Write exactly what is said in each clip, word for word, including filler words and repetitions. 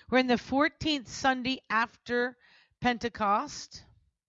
We're in the fourteenth Sunday after Pentecost.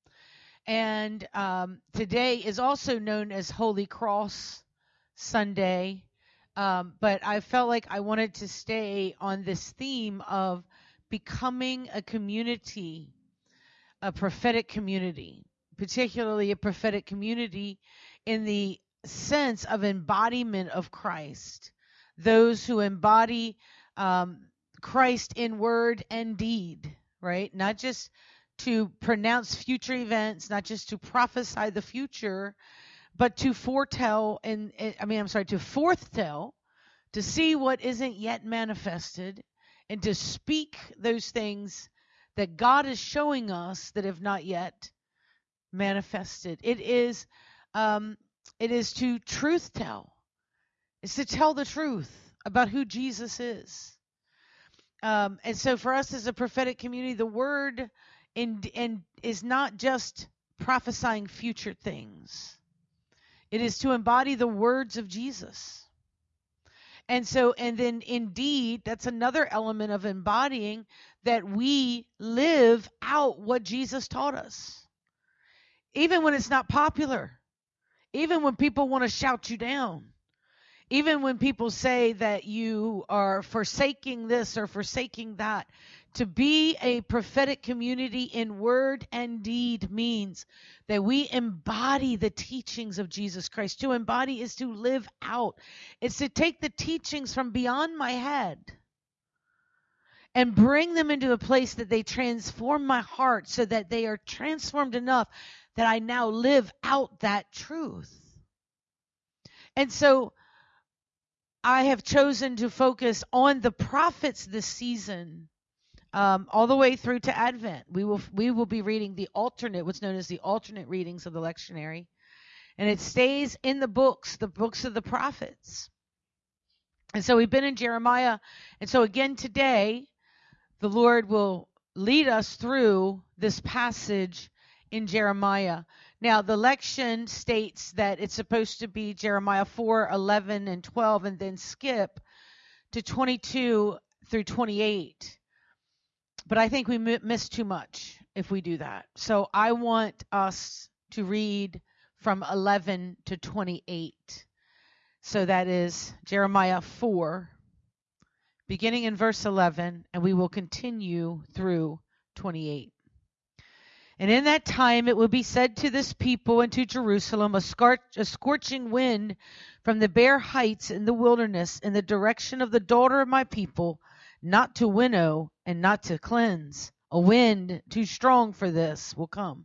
And um, today is also known as Holy Cross Sunday. Um, but I felt like I wanted to stay on this theme of becoming a community, a prophetic community, particularly a prophetic community in the sense of embodiment of Christ. Those who embody um, Christ in word and deed, right? Not just to pronounce future events, not just to prophesy the future, but to foretell and, and I mean, I'm sorry, to forthtell, to see what isn't yet manifested, and to speak those things that God is showing us that have not yet manifested. It is, um, it is to truth tell. It's to tell the truth about who Jesus is. Um, and so for us as a prophetic community, the word in, in is not just prophesying future things. It is to embody the words of Jesus. And so, and then indeed, that's another element of embodying, that we live out what Jesus taught us. Even when it's not popular, even when people want to shout you down, even when people say that you are forsaking this or forsaking that. To be a prophetic community in word and deed means that we embody the teachings of Jesus Christ. To embody is to live out. It's to take the teachings from beyond my head and bring them into a place that they transform my heart, so that they are transformed enough that I now live out that truth. And so I have chosen to focus on the prophets this season, um, all the way through to Advent. We will we will be reading the alternate, what's known as the alternate readings of the lectionary, and it stays in the books, the books of the prophets. And so we've been in Jeremiah, and so again today, the Lord will lead us through this passage in Jeremiah. Now, the lection states that it's supposed to be Jeremiah four, eleven, and twelve, and then skip to twenty-two through twenty-eight. But I think we m- miss too much if we do that. So I want us to read from eleven to twenty-eight. So that is Jeremiah four, beginning in verse eleven, and we will continue through twenty-eight. And in that time it will be said to this people and to Jerusalem, a, scorch, a scorching wind from the bare heights in the wilderness in the direction of the daughter of my people, not to winnow and not to cleanse. A wind too strong for this will come.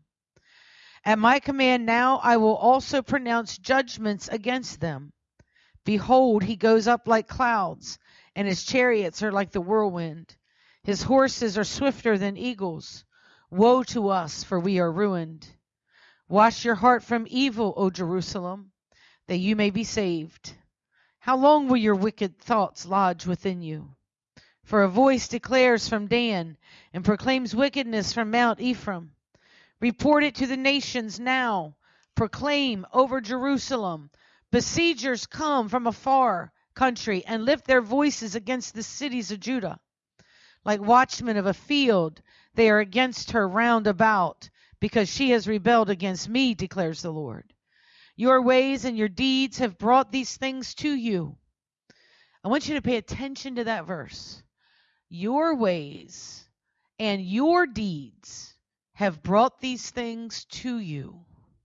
At my command now I will also pronounce judgments against them. Behold, he goes up like clouds, and his chariots are like the whirlwind. His horses are swifter than eagles. Woe to us, for we are ruined. Wash your heart from evil, O Jerusalem, that you may be saved. How long will your wicked thoughts lodge within you? For a voice declares from Dan and proclaims wickedness from Mount Ephraim. Report it to the nations now. Proclaim over Jerusalem. Besiegers come from a far country and lift their voices against the cities of Judah. Like watchmen of a field, they are against her round about, because she has rebelled against me, declares the Lord. Your ways and your deeds have brought these things to you. I want you to pay attention to that verse. Your ways and your deeds have brought these things to you.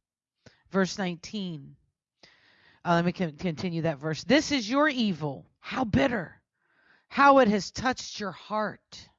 Verse nineteen. Uh, let me continue that verse. This is your evil. How bitter. How it has touched your heart.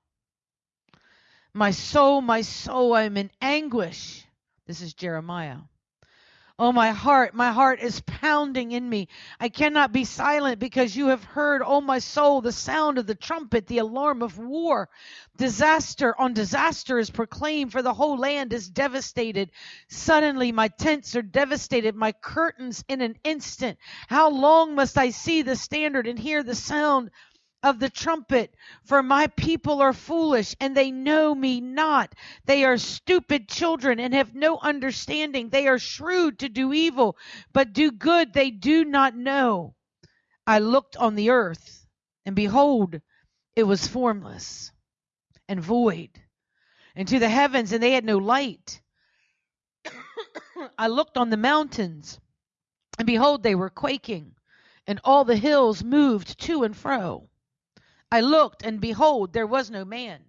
My soul, my soul, I am in anguish. This is Jeremiah. Oh, my heart, my heart is pounding in me. I cannot be silent because you have heard, oh, my soul, the sound of the trumpet, the alarm of war. Disaster on disaster is proclaimed, for the whole land is devastated. Suddenly my tents are devastated, my curtains in an instant. How long must I see the standard and hear the sound of the trumpet? For my people are foolish, and they know me not. They are stupid children and have no understanding. They are shrewd to do evil, but do good they do not know. I looked on the earth, and behold, it was formless. and void, and to the heavens, and they had no light. I looked on the mountains, and behold, they were quaking, and all the hills moved to and fro. I looked, and behold, there was no man,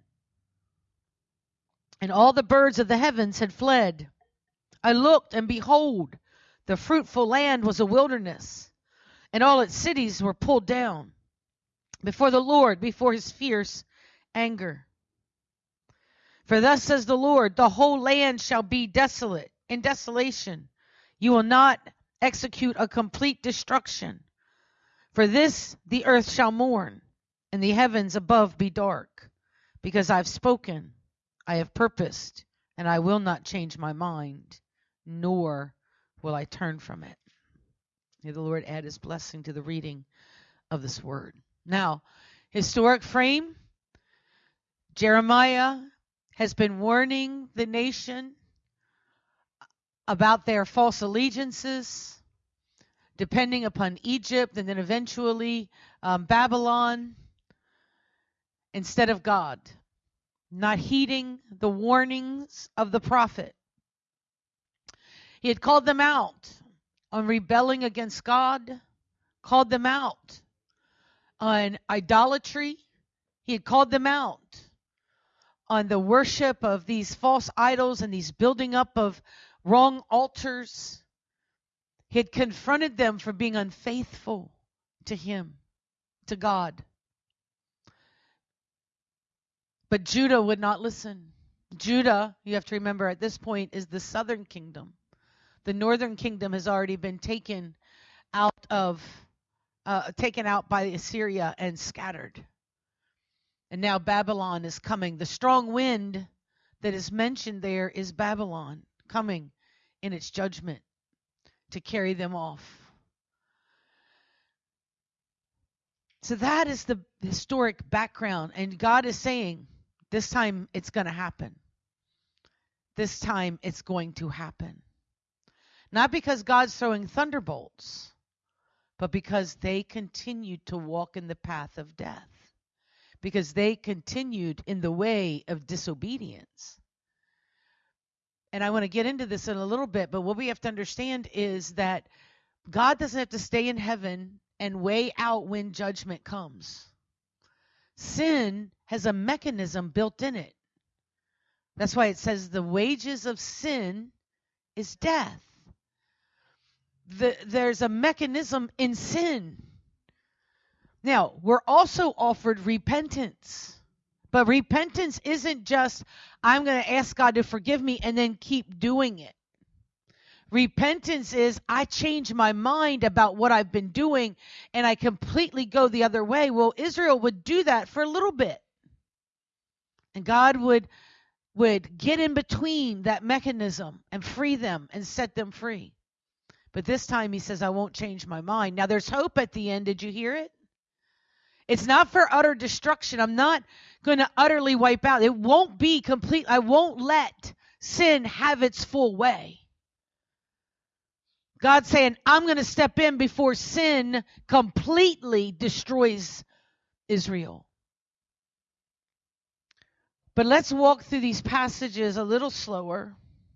and all the birds of the heavens had fled. I looked, and behold, the fruitful land was a wilderness, and all its cities were pulled down before the Lord, before his fierce anger. For thus says the Lord, the whole land shall be desolate, in desolation. You will not execute a complete destruction. For this the earth shall mourn, and the heavens above be dark, because I've spoken, I have purposed, and I will not change my mind, nor will I turn from it. May the Lord add his blessing to the reading of this word. Now, historic frame, Jeremiah has been warning the nation about their false allegiances, depending upon Egypt and then eventually um, Babylon, instead of God, not heeding the warnings of the prophet. He had called them out on rebelling against God, called them out on idolatry. He had called them out on the worship of these false idols and these building up of wrong altars. He had confronted them for being unfaithful to him, to God. But Judah would not listen. Judah, you have to remember at this point, is the southern kingdom. The northern kingdom has already been taken out of, uh, taken out by Assyria and scattered. And now Babylon is coming. The strong wind that is mentioned there is Babylon coming in its judgment to carry them off. So that is the historic background. And God is saying, this time it's going to happen. This time it's going to happen. Not because God's throwing thunderbolts, but because they continued to walk in the path of death. Because they continued in the way of disobedience. And I want to get into this in a little bit, but what we have to understand is that God doesn't have to stay in heaven and weigh out when judgment comes. Sin has a mechanism built in it. That's why it says the wages of sin is death. The, there's a mechanism in sin. Now, we're also offered repentance. But repentance isn't just, I'm going to ask God to forgive me and then keep doing it. Repentance is, I change my mind about what I've been doing and I completely go the other way. Well, Israel would do that for a little bit. And God would, would get in between that mechanism and free them and set them free. But this time he says, I won't change my mind. Now, there's hope at the end. Did you hear it? It's not for utter destruction. I'm not going to utterly wipe out. It won't be complete. I won't let sin have its full way. God's saying, I'm going to step in before sin completely destroys Israel. But let's walk through these passages a little slower.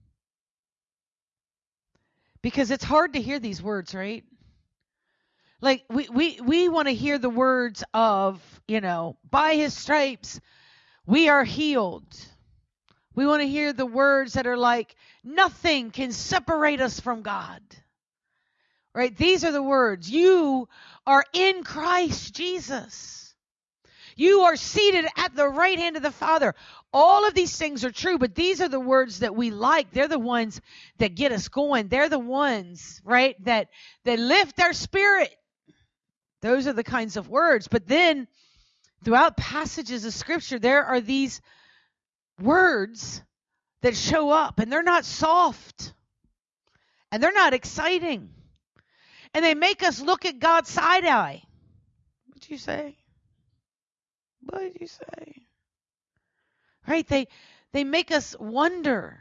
Because it's hard to hear these words, right? Like, we, we, we want to hear the words of, you know, by his stripes, we are healed. We want to hear the words that are like, nothing can separate us from God. Right? These are the words. You are in Christ Jesus. You are seated at the right hand of the Father. All of these things are true, but these are the words that we like. They're the ones that get us going. They're the ones, right, that, that lift our spirit. Those are the kinds of words. But then throughout passages of Scripture, there are these words that show up, and they're not soft, and they're not exciting, and they make us look at God side-eye. What'd you say? What did you say? Right? They, they make us wonder.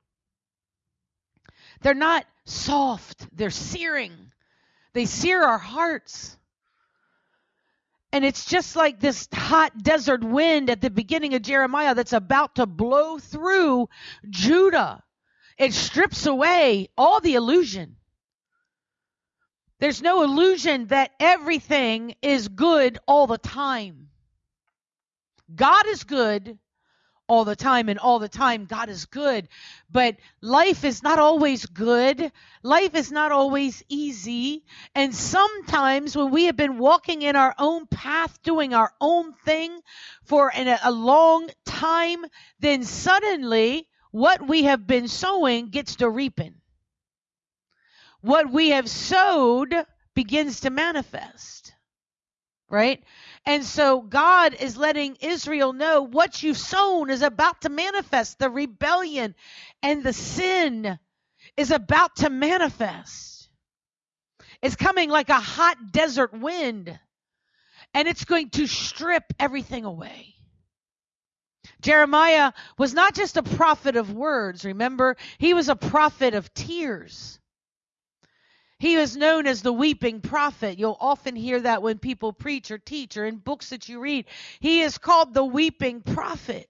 They're not soft. They're searing. They sear our hearts. And it's just like this hot desert wind at the beginning of Jeremiah that's about to blow through Judah. It strips away all the illusion. There's no illusion that everything is good all the time. God is good all the time, and all the time God is good. But life is not always good. Life is not always easy. And sometimes when we have been walking in our own path, doing our own thing for an, a long time, then suddenly what we have been sowing gets to reaping. What we have sowed begins to manifest. Right? And so God is letting Israel know what you've sown is about to manifest. The rebellion and the sin is about to manifest. It's coming like a hot desert wind, and it's going to strip everything away. Jeremiah was not just a prophet of words, remember? He was a prophet of tears. He is known as the weeping prophet. You'll often hear that when people preach or teach or in books that you read. He is called the weeping prophet.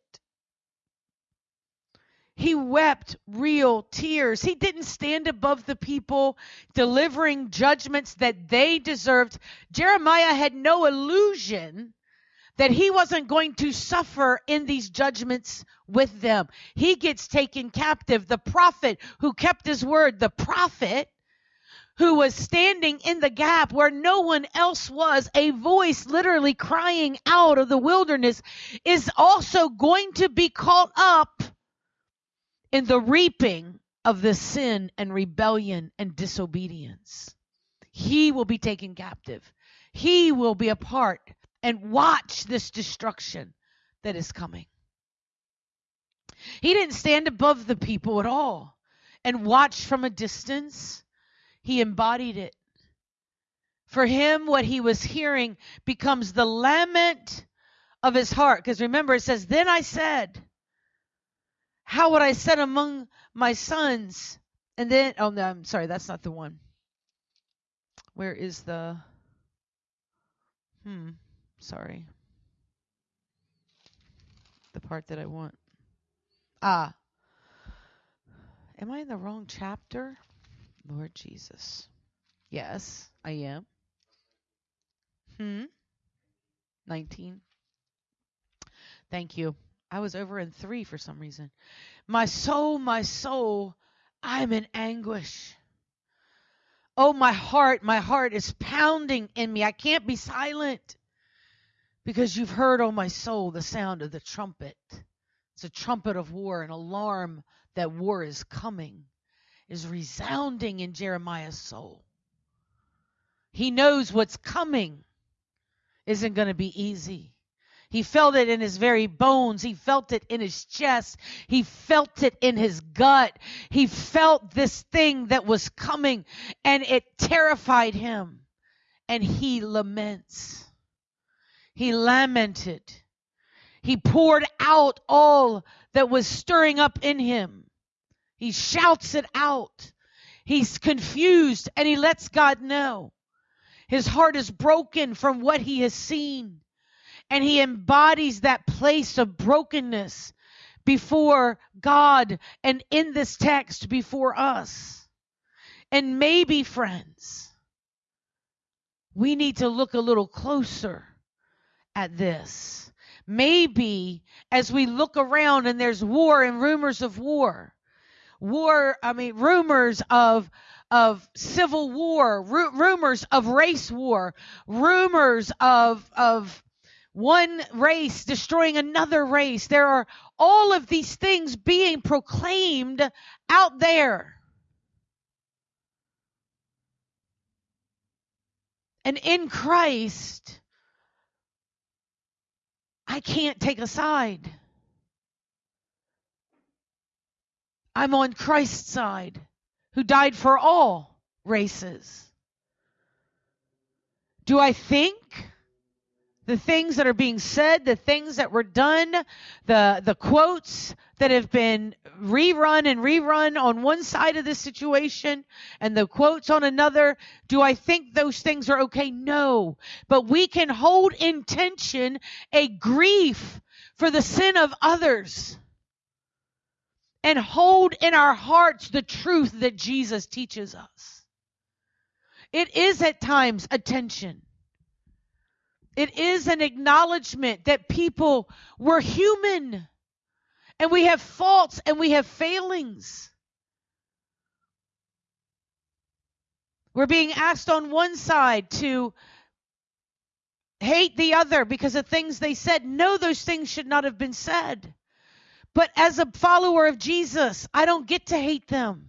He wept real tears. He didn't stand above the people delivering judgments that they deserved. Jeremiah had no illusion that he wasn't going to suffer in these judgments with them. He gets taken captive. The prophet who kept his word, the prophet who was standing in the gap where no one else was, a voice literally crying out of the wilderness, is also going to be caught up in the reaping of the sin and rebellion and disobedience. He will be taken captive. He will be a part and watch this destruction that is coming. He didn't stand above the people at all and watch from a distance. He embodied it. For him, what he was hearing becomes the lament of his heart. Because remember, it says, then I said, how would I set among my sons? And then, oh no, I'm sorry, that's not the one. Where is the, hmm, sorry. The part that I want. Ah. Am I in the wrong chapter? Lord Jesus. Yes, I am. Hmm. nineteen. Thank you. I was over in three for some reason. My soul, my soul, I'm in anguish. Oh, my heart, my heart is pounding in me. I can't be silent because you've heard, oh, my soul, the sound of the trumpet. It's a trumpet of war, an alarm that war is coming, is resounding in Jeremiah's soul. He knows what's coming isn't going to be easy. He felt it in his very bones. He felt it in his chest. He felt it in his gut. He felt this thing that was coming, and it terrified him. And he laments. He lamented. He poured out all that was stirring up in him. He shouts it out. He's confused, and he lets God know. His heart is broken from what he has seen. And he embodies that place of brokenness before God and in this text before us. And maybe, friends, we need to look a little closer at this. Maybe as we look around and there's war and rumors of war, war, I mean, rumors of of civil war, ru- rumors of race war, rumors of of one race destroying another race. There are all of these things being proclaimed out there. And in Christ, I can't take a side. I'm on Christ's side, who died for all races. Do I think The things that are being said, the things that were done, the the quotes that have been rerun and rerun on one side of this situation and the quotes on another, do I think those things are okay? No. But we can hold in tension a grief for the sin of others and hold in our hearts the truth that Jesus teaches us. It is at times a tension. It is an acknowledgement that people were human and we have faults and we have failings. We're being asked on one side to hate the other because of things they said. No, those things should not have been said. But as a follower of Jesus, I don't get to hate them.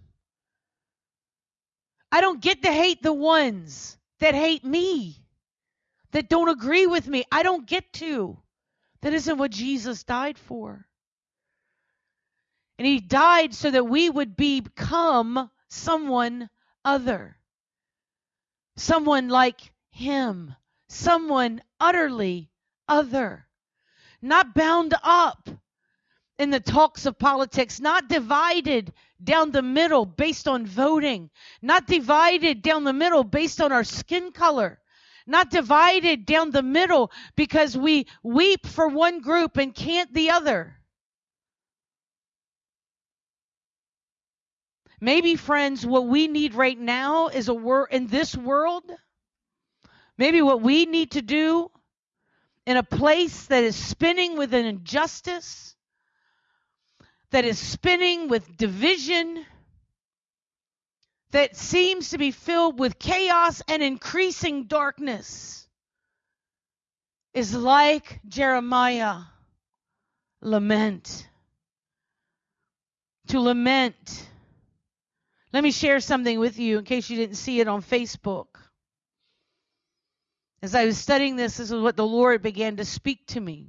I don't get to hate the ones that hate me, that don't agree with me. I don't get to. That isn't what Jesus died for. And he died so that we would become someone other. Someone like him. Someone utterly other. Not bound up in the talks of politics. Not divided down the middle based on voting. Not divided down the middle based on our skin color. Not divided down the middle because we weep for one group and can't the other. Maybe, friends, what we need right now is a word in this world. Maybe what we need to do in a place that is spinning with an injustice, that is spinning with division, that seems to be filled with chaos and increasing darkness, is like Jeremiah, lament. To lament. Let me share something with you in case you didn't see it on Facebook. As I was studying this, this is what the Lord began to speak to me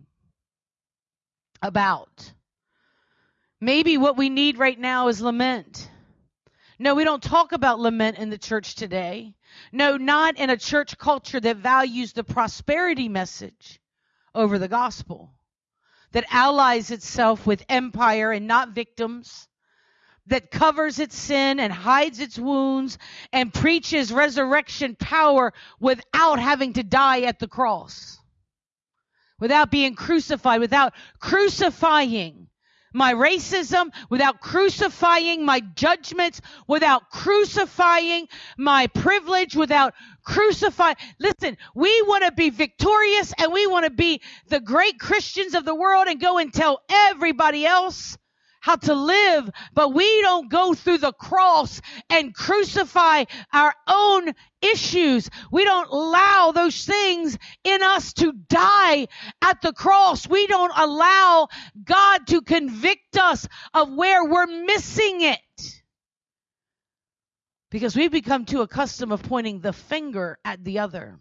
about. Maybe what we need right now is lament. No, we don't talk about lament in the church today. No, not in a church culture that values the prosperity message over the gospel, that allies itself with empire and not victims, that covers its sin and hides its wounds and preaches resurrection power without having to die at the cross, without being crucified, without crucifying my racism, without crucifying my judgments, without crucifying my privilege, without crucifying. Listen, we want to be victorious and we want to be the great Christians of the world and go and tell everybody else how to live, but we don't go through the cross and crucify our own issues. We don't allow those things in us to die at the cross. We don't allow God to convict us of where we're missing it, because we've become too accustomed of pointing the finger at the other.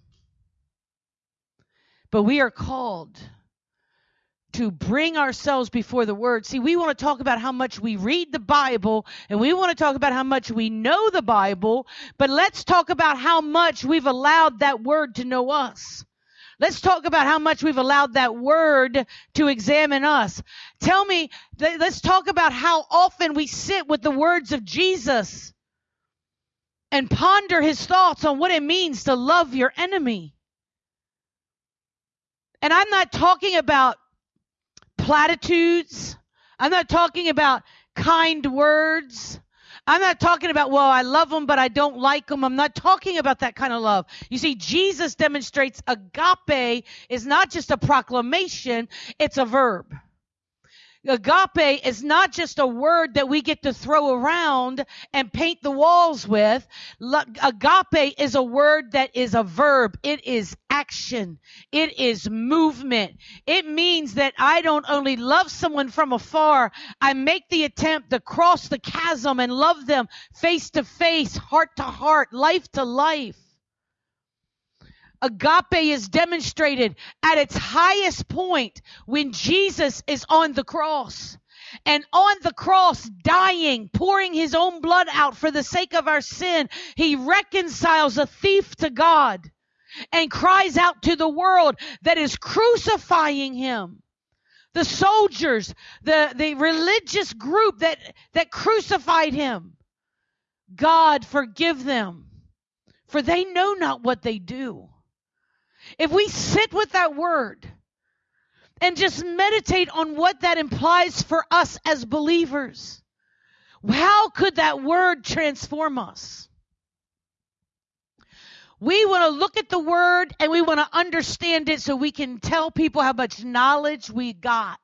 But we are called to bring ourselves before the Word. See, we want to talk about how much we read the Bible, and we want to talk about how much we know the Bible, but let's talk about how much we've allowed that Word to know us. Let's talk about how much we've allowed that Word to examine us. Tell me, let's talk about how often we sit with the words of Jesus and ponder his thoughts on what it means to love your enemy. And I'm not talking about platitudes. I'm not talking about kind words. I'm not talking about, well, I love them, but I don't like them. I'm not talking about that kind of love. You see, Jesus demonstrates agape is not just a proclamation, it's a verb. Agape is not just a word that we get to throw around and paint the walls with. Agape is a word that is a verb. It is action. It is movement. It means that I don't only love someone from afar, I make the attempt to cross the chasm and love them face to face, heart to heart, life to life. Agape is demonstrated at its highest point when Jesus is on the cross. And on the cross, dying, pouring his own blood out for the sake of our sin, he reconciles a thief to God. and cries out to the world that is crucifying him. The soldiers, the, the religious group that, that crucified him. God, forgive them, for they know not what they do. If we sit with that word and just meditate on what that implies for us as believers, how could that word transform us? We want to look at the word and we want to understand it so we can tell people how much knowledge we got.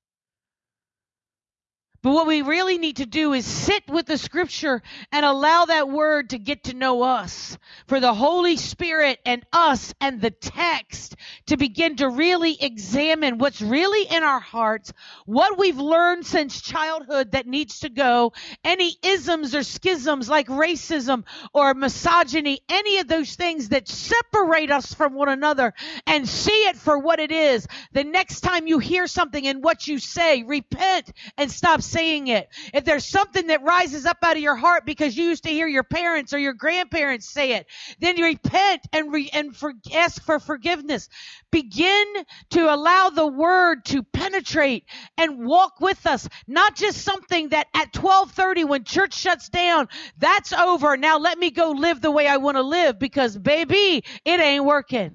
But what we really need to do is sit with the scripture and allow that word to get to know us. For the Holy Spirit and us and the text to begin to really examine what's really in our hearts, what we've learned since childhood that needs to go, any isms or schisms like racism or misogyny, any of those things that separate us from one another, and see it for what it is. The next time you hear something in what you say, repent and stop saying it. If there's something that rises up out of your heart because you used to hear your parents or your grandparents say it, then you repent and re- and for- ask for forgiveness. Begin to allow the word to penetrate and walk with us. Not just something that at twelve thirty when church shuts down, that's over. Now let me go live the way I want to live, because baby, it ain't working.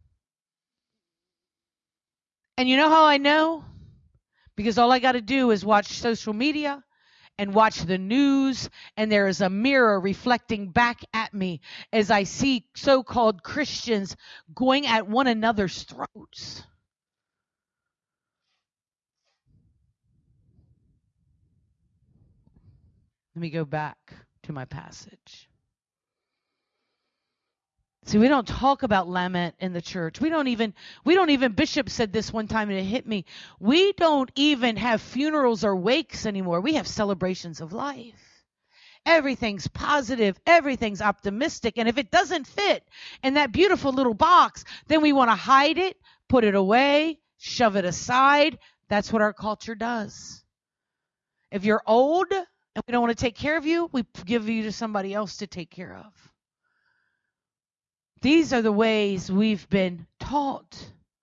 And you know how I know? Because all I got to do is watch social media and watch the news, and there is a mirror reflecting back at me as I see so-called Christians going at one another's throats. Let me go back to my passage. See, we don't talk about lament in the church. We don't even, we don't even, Bishop said this one time and it hit me. We don't even have funerals or wakes anymore. We have celebrations of life. Everything's positive. Everything's optimistic. And if it doesn't fit in that beautiful little box, then we want to hide it, put it away, shove it aside. That's what our culture does. If you're old and we don't want to take care of you, we give you to somebody else to take care of. These are the ways we've been taught.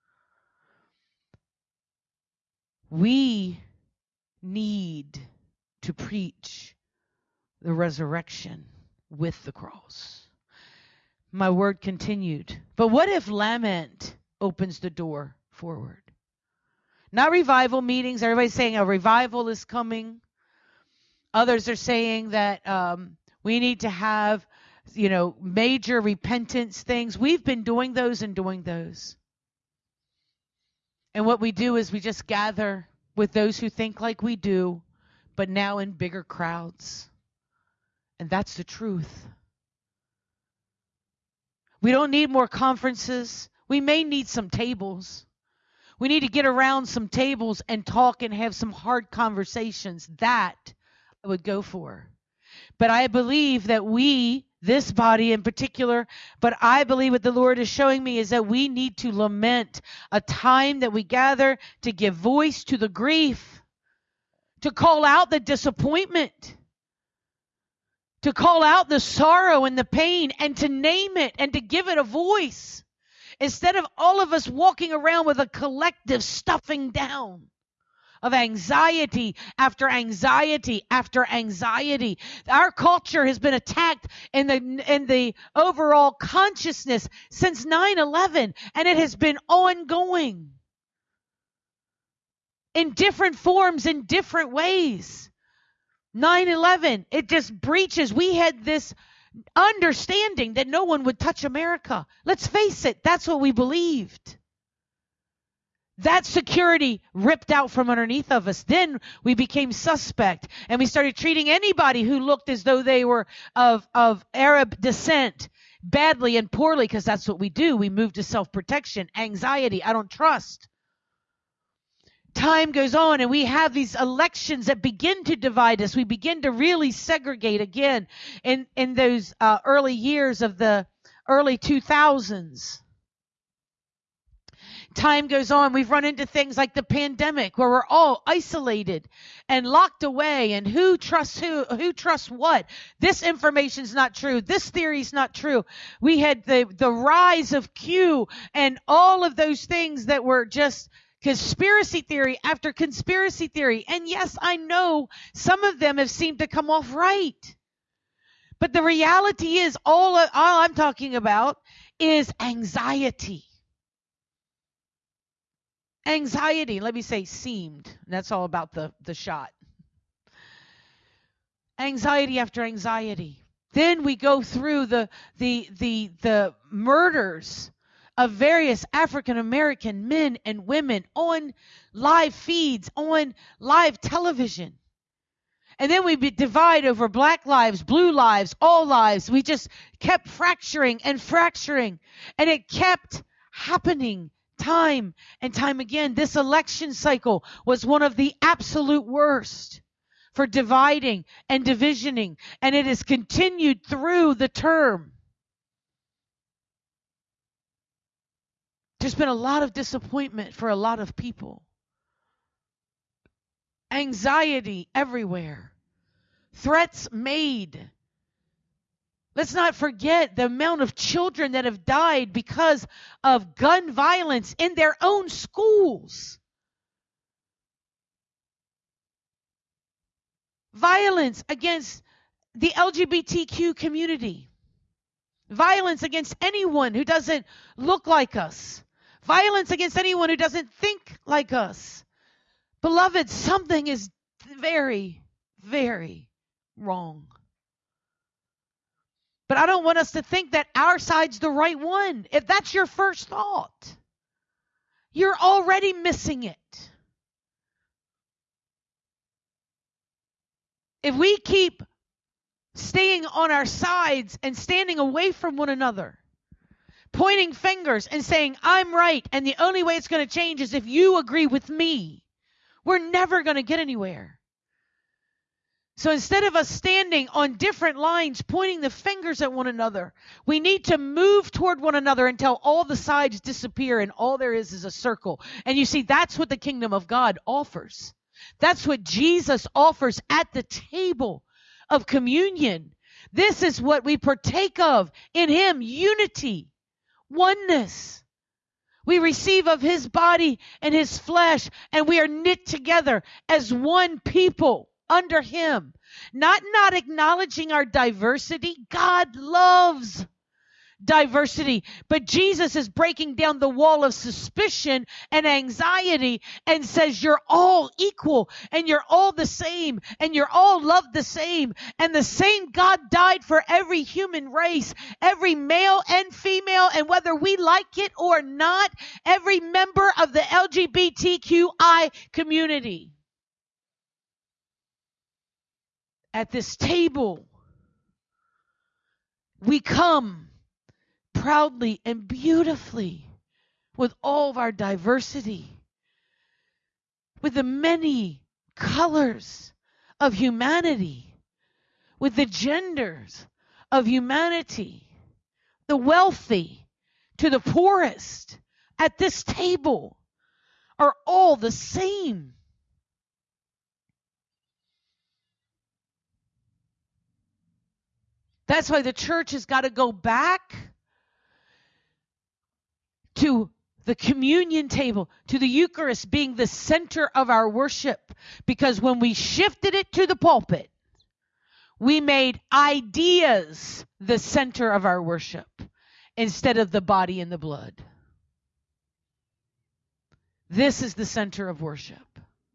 We need to preach the resurrection with the cross. My word continued. But what if lament opens the door forward? Not revival meetings. Everybody's saying a revival is coming. Others are saying that um, we need to have, you know, major repentance things. We've been doing those and doing those. And what we do is we just gather with those who think like we do, but now in bigger crowds. And that's the truth. We don't need more conferences. We may need some tables. We need to get around some tables and talk and have some hard conversations. That I would go for. But I believe that we, this body in particular, but I believe what the Lord is showing me is that we need to lament a time that we gather to give voice to the grief, to call out the disappointment, to call out the sorrow and the pain, and to name it and to give it a voice, instead of all of us walking around with a collective stuffing down of anxiety after anxiety after anxiety. Our culture has been attacked in the in the overall consciousness since nine eleven, and it has been ongoing in different forms, in different ways. nine eleven, it just breaches. We had this understanding that no one would touch America. Let's face it, that's what we believed. That security ripped out from underneath of us. Then we became suspect, and we started treating anybody who looked as though they were of, of Arab descent badly and poorly, because that's what we do. We move to self-protection, anxiety, I don't trust. Time goes on, and we have these elections that begin to divide us. We begin to really segregate again in, in those uh, early years of the early two thousands. time goes on, we've run into things like the pandemic where we're all isolated and locked away, and who trusts who, who trusts what. This information's not true. This theory's not true. We had the, the rise of Q and all of those things that were just conspiracy theory after conspiracy theory. And yes, I know some of them have seemed to come off right. But the reality is all, all I'm talking about is anxiety. Anxiety, let me say seemed. That's all about the, the shot. Anxiety after anxiety. Then we go through the the the the murders of various African American men and women on live feeds, on live television. And then we divide over black lives, blue lives, all lives. We just kept fracturing and fracturing. And it kept happening time and time again. This election cycle was one of the absolute worst for dividing and divisioning. And it has continued through the term. There's been a lot of disappointment for a lot of people. Anxiety everywhere. Threats made. Let's not forget the amount of children that have died because of gun violence in their own schools. Violence against the L G B T Q community. Violence against anyone who doesn't look like us. Violence against anyone who doesn't think like us. Beloved, something is very, very wrong. But I don't want us to think that our side's the right one. If that's your first thought, you're already missing it. If we keep staying on our sides and standing away from one another, pointing fingers and saying, I'm right, and the only way it's going to change is if you agree with me, we're never going to get anywhere. So instead of us standing on different lines, pointing the fingers at one another, we need to move toward one another until all the sides disappear and all there is is a circle. And you see, that's what the kingdom of God offers. That's what Jesus offers at the table of communion. This is what we partake of in Him, unity, oneness. We receive of His body and His flesh, and we are knit together as one people under Him. Not not acknowledging our diversity. God loves diversity. But Jesus is breaking down the wall of suspicion and anxiety and says you're all equal and you're all the same and you're all loved the same. And the same God died for every human race, every male and female, and whether we like it or not, every member of the L G B T Q I community. At this table, we come proudly and beautifully with all of our diversity, with the many colors of humanity, with the genders of humanity, the wealthy to the poorest at this table are all the same. That's why the church has got to go back to the communion table, to the Eucharist being the center of our worship. Because when we shifted it to the pulpit, we made ideas the center of our worship instead of the body and the blood. This is the center of worship.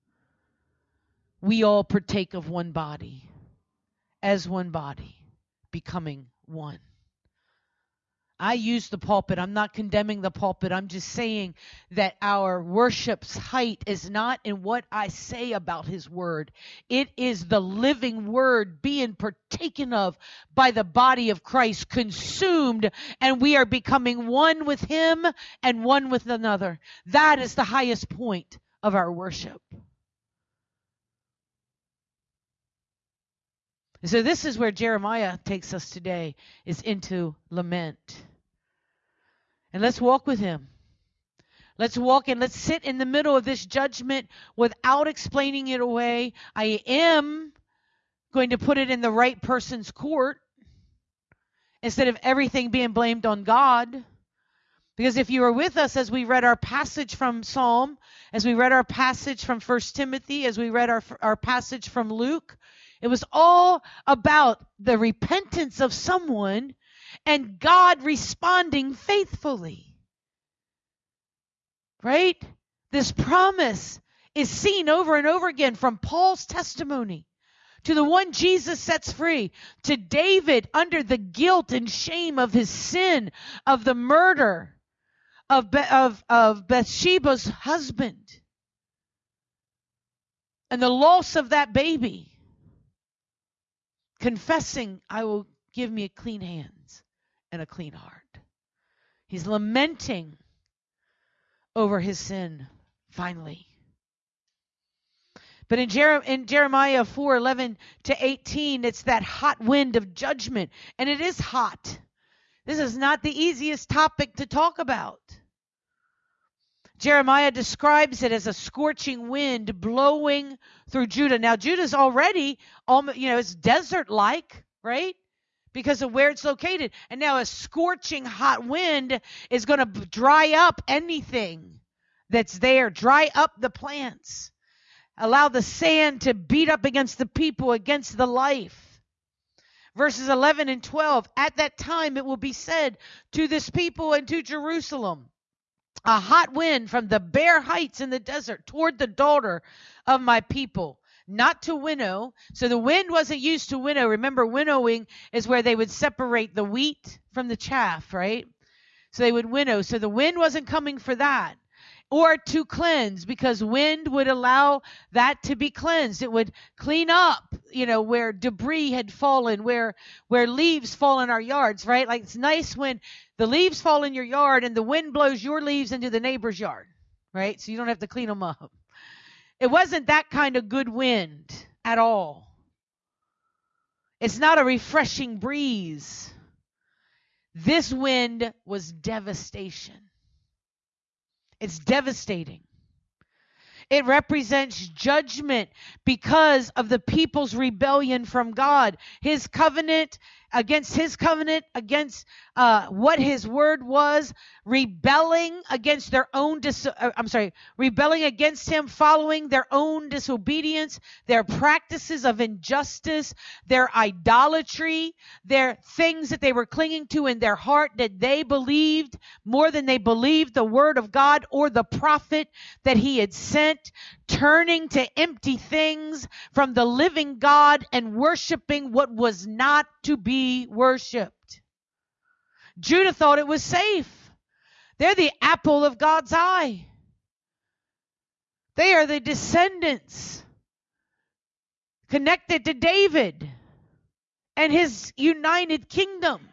We all partake of one body, as one body, becoming one. I use the pulpit. I'm not condemning the pulpit. I'm just saying that our worship's height is not in what I say about His word. It is the living word being partaken of by the body of Christ, consumed, and we are becoming one with Him and one with another. That is the highest point of our worship. So this is where Jeremiah takes us today, is into lament. And let's walk with him. Let's walk in. Let's sit in the middle of this judgment without explaining it away. I am going to put it in the right person's court instead of everything being blamed on God. Because if you were with us as we read our passage from Psalm, as we read our passage from First Timothy, as we read our, our passage from Luke, it was all about the repentance of someone and God responding faithfully. Right? This promise is seen over and over again from Paul's testimony to the one Jesus sets free, to David under the guilt and shame of his sin, of the murder of, Be- of, of Bathsheba's husband, and the loss of that baby, confessing, I will give me a clean hands and a clean heart. He's lamenting over his sin, finally. But in, Jer- in Jeremiah four eleven to eighteen, it's that hot wind of judgment. And it is hot. This is not the easiest topic to talk about. Jeremiah describes it as a scorching wind blowing through Judah. Now, Judah's already, almost, you know, it's desert-like, right? Because of where it's located. And now a scorching hot wind is going to dry up anything that's there, dry up the plants, allow the sand to beat up against the people, against the life. Verses eleven and twelve, at that time it will be said to this people and to Jerusalem, a hot wind from the bare heights in the desert toward the daughter of my people, not to winnow. So the wind wasn't used to winnow. Remember, winnowing is where they would separate the wheat from the chaff, right? So they would winnow. So the wind wasn't coming for that. Or to cleanse, because wind would allow that to be cleansed. It would clean up, you know, where debris had fallen, where where leaves fall in our yards, right? Like, it's nice when the leaves fall in your yard and the wind blows your leaves into the neighbor's yard, right? So you don't have to clean them up. It wasn't that kind of good wind at all. It's not a refreshing breeze. This wind was devastation. It's devastating. It represents judgment because of the people's rebellion from God. His covenant against his covenant, against uh, what his word was, rebelling against their own, dis- uh, I'm sorry, rebelling against him, following their own disobedience, their practices of injustice, their idolatry, their things that they were clinging to in their heart that they believed more than they believed the word of God or the prophet that he had sent, turning to empty things from the living God and worshiping what was not to be worshipped. Judah thought it was safe. They're the apple of God's eye. They are the descendants connected to David and his united kingdom.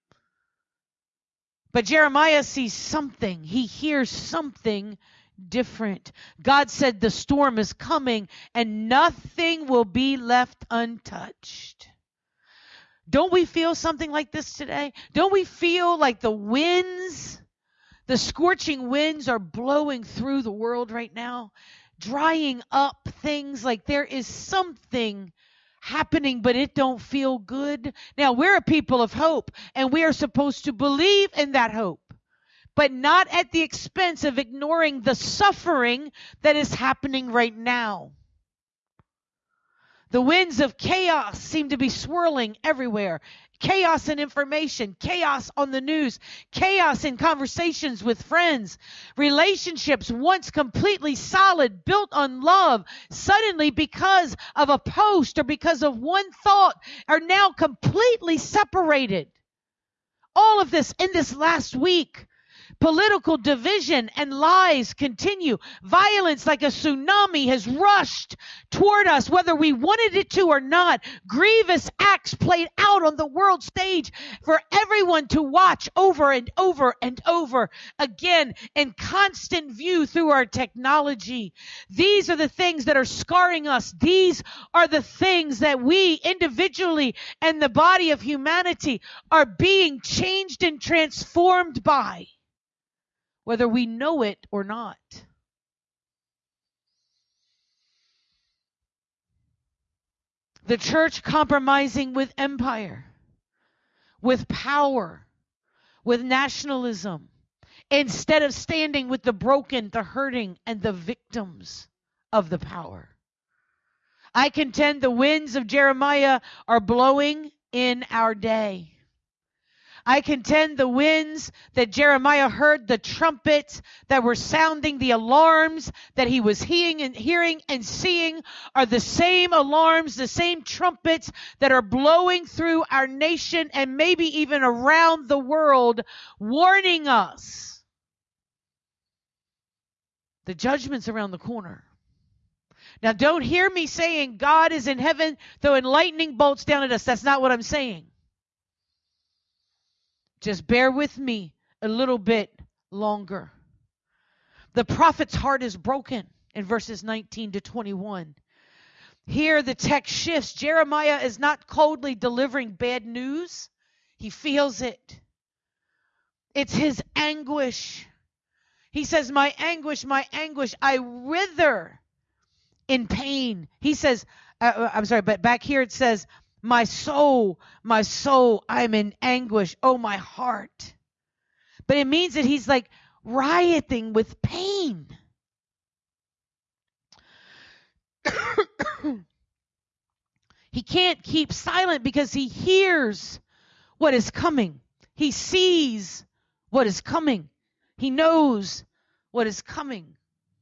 But Jeremiah sees something. He hears something different. God said the storm is coming and nothing will be left untouched. Don't we feel something like this today? Don't we feel like the winds, the scorching winds are blowing through the world right now, drying up things, like there is something happening, but it don't feel good. Now, we're a people of hope, and we are supposed to believe in that hope, but not at the expense of ignoring the suffering that is happening right now. The winds of chaos seem to be swirling everywhere. Chaos in information, chaos on the news, chaos in conversations with friends. Relationships once completely solid, built on love, suddenly because of a post or because of one thought are now completely separated. All of this in this last week. Political division and lies continue. Violence like a tsunami has rushed toward us, whether we wanted it to or not. Grievous acts played out on the world stage for everyone to watch over and over and over again in constant view through our technology. These are the things that are scarring us. These are the things that we individually and the body of humanity are being changed and transformed by. whether we know it or not. The church compromising with empire, with power, with nationalism, instead of standing with the broken, the hurting, and the victims of the power. I contend the winds of Jeremiah are blowing in our day. I contend the winds that Jeremiah heard, the trumpets that were sounding, the alarms that he was hearing and hearing and seeing are the same alarms, the same trumpets that are blowing through our nation and maybe even around the world, warning us. The judgment's around the corner. Now, don't hear me saying God is in heaven throwing lightning bolts down at us. That's not what I'm saying. Just bear with me a little bit longer. The prophet's heart is broken in verses nineteen to twenty-one. Here the text shifts. Jeremiah is not coldly delivering bad news. He feels it. It's his anguish. He says, my anguish, my anguish, I wither in pain. He says, uh, I'm sorry, but back here it says, my soul, my soul, I'm in anguish. Oh, my heart. But it means that he's like rioting with pain. He can't keep silent because he hears what is coming. He sees what is coming. He knows what is coming.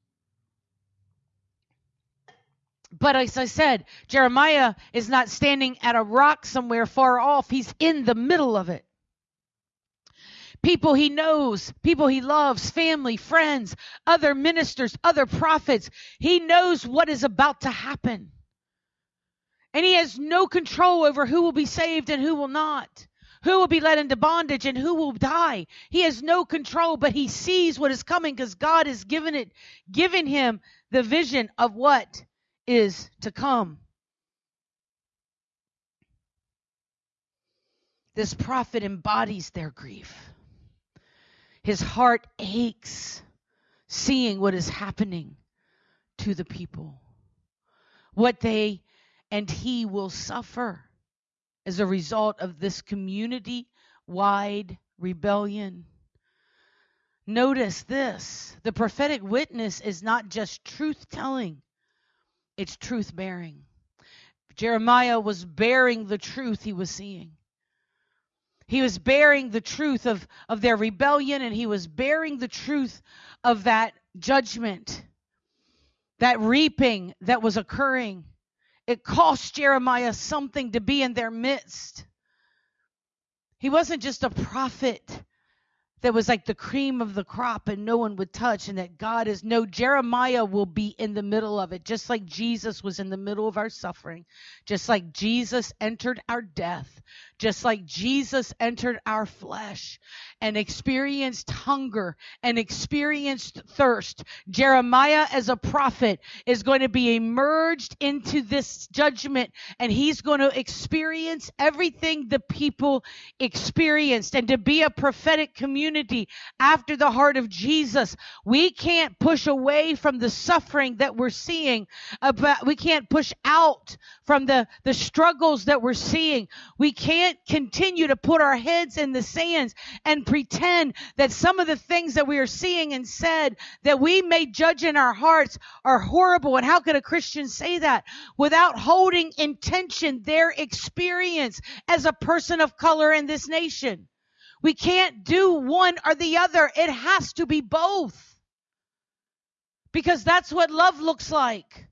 But as I said, Jeremiah is not standing at a rock somewhere far off. He's in the middle of it. People he knows, people he loves, family, friends, other ministers, other prophets. He knows what is about to happen. And he has no control over who will be saved and who will not. Who will be led into bondage and who will die. He has no control, but he sees what is coming because God has given it, given him the vision of what is to come. This prophet embodies their grief. His heart aches seeing what is happening to the people. What they and he will suffer as a result of this community-wide rebellion. Notice this. The prophetic witness is not just truth-telling. It's truth-bearing. Jeremiah was bearing the truth he was seeing. He was bearing the truth of, of their rebellion, and he was bearing the truth of that judgment, that reaping that was occurring. It cost Jeremiah something to be in their midst. He wasn't just a prophet that was like the cream of the crop and no one would touch, and that God is. No, Jeremiah will be in the middle of it, just like Jesus was in the middle of our suffering, just like Jesus entered our death, just like Jesus entered our flesh and experienced hunger and experienced thirst. Jeremiah, as a prophet, is going to be emerged into this judgment, and he's going to experience everything the people experienced. And to be a prophetic community after the heart of Jesus, we can't push away from the suffering that we're seeing. About, we can't push out from the, the struggles that we're seeing. We can't continue to put our heads in the sands and pretend that some of the things that we are seeing and said that we may judge in our hearts are horrible. And how could a Christian say that without holding in tension their experience as a person of color in this nation? We can't do one or the other. It has to be both. Because that's what love looks like.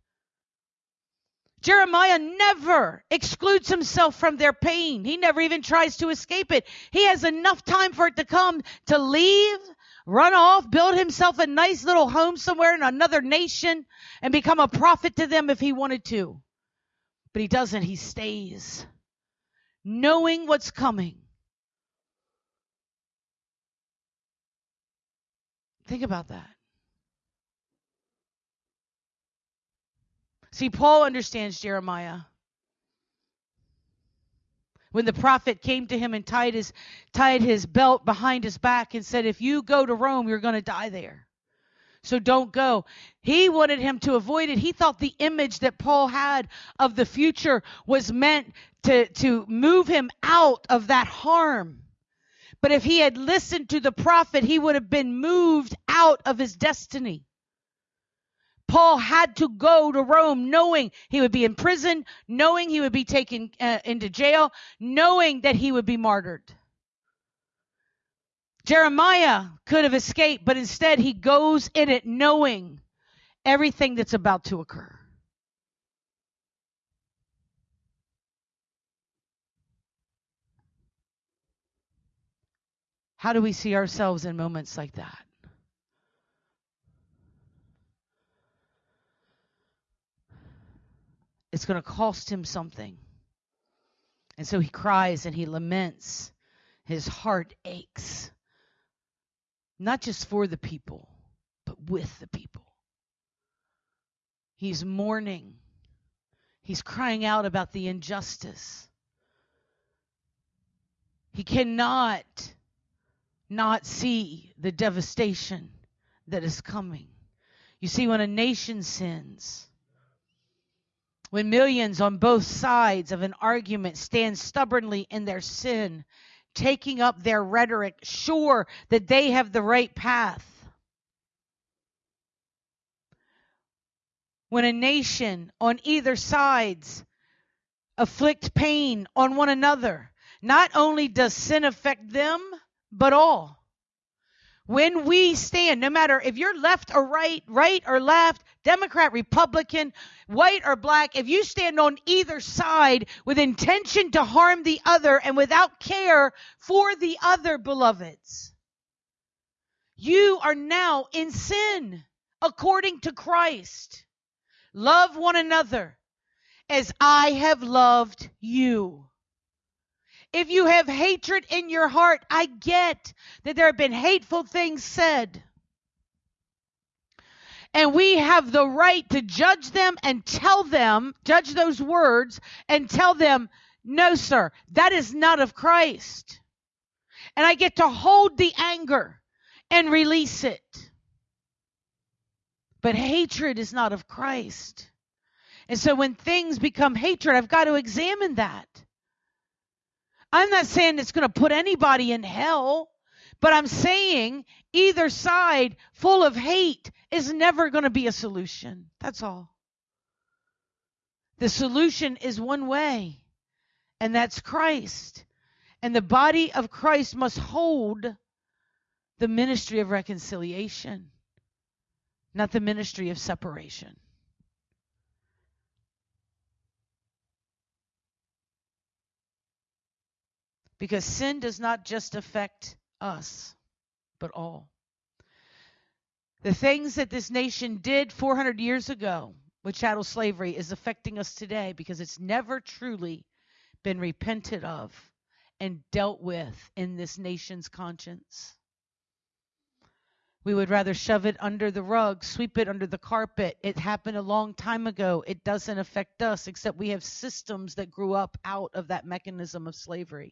Jeremiah never excludes himself from their pain. He never even tries to escape it. He has enough time for it to come to leave, run off, build himself a nice little home somewhere in another nation, and become a prophet to them if he wanted to. But he doesn't. He stays, knowing what's coming. Think about that. See, Paul understands Jeremiah. When the prophet came to him and tied his, tied his belt behind his back and said, if you go to Rome, you're going to die there. So don't go. He wanted him to avoid it. He thought the image that Paul had of the future was meant to, to move him out of that harm. But if he had listened to the prophet, he would have been moved out of his destiny. Paul had to go to Rome knowing he would be in prison, knowing he would be taken uh, into jail, knowing that he would be martyred. Jeremiah could have escaped, but instead he goes in it knowing everything that's about to occur. How do we see ourselves in moments like that? It's going to cost him something. And so he cries and he laments. His heart aches. Not just for the people, but with the people. He's mourning. He's crying out about the injustice. He cannot not see the devastation that is coming. You see, when a nation sins, when millions on both sides of an argument stand stubbornly in their sin, taking up their rhetoric, sure that they have the right path. When a nation on either sides afflict pain on one another, not only does sin affect them, but all. When we stand, no matter if you're left or right, right or left, Democrat, Republican, white or black, if you stand on either side with intention to harm the other and without care for the other, beloveds, you are now in sin according to Christ. Love one another as I have loved you. If you have hatred in your heart, I get that there have been hateful things said. And we have the right to judge them and tell them, judge those words and tell them, no, sir, that is not of Christ. And I get to hold the anger and release it. But hatred is not of Christ. And so when things become hatred, I've got to examine that. I'm not saying it's going to put anybody in hell, but I'm saying either side full of hate is never going to be a solution. That's all. The solution is one way, and that's Christ. And the body of Christ must hold the ministry of reconciliation, not the ministry of separation. Because sin does not just affect us, but all. The things that this nation did four hundred years ago with chattel slavery is affecting us today because it's never truly been repented of and dealt with in this nation's conscience. We would rather shove it under the rug, sweep it under the carpet. It happened a long time ago. It doesn't affect us, except we have systems that grew up out of that mechanism of slavery.